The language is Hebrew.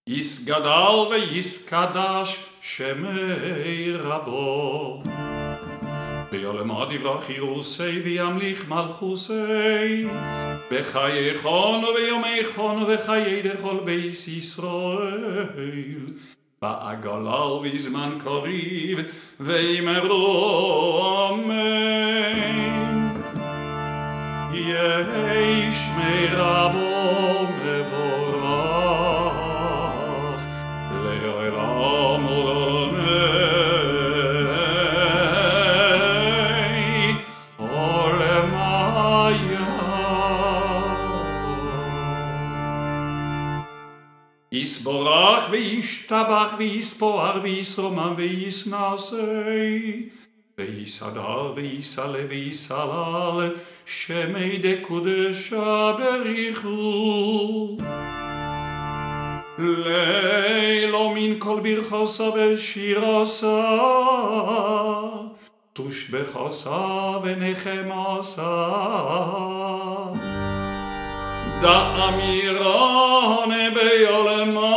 יסגדל ויסקדש שמי רבו. ויעלמה דברך ירוסי וימליך מלכוסי. בחייכון וביומייכון וחיי דכל בית ישראל. בעגלה ובזמן קריב ואמרו אמן. יהי שמי רבו מבורך לעולם ולעולמי עולמיה. יסבורך וישתבח ויספואר ויסרומם ויסנסי ויסדר ויסלה ויסלל שמי דקודשה בריחו. לילו מן כל ברכוסה ושירוסה תושבחוסה ונחמוסה. דאמירון ביעלמה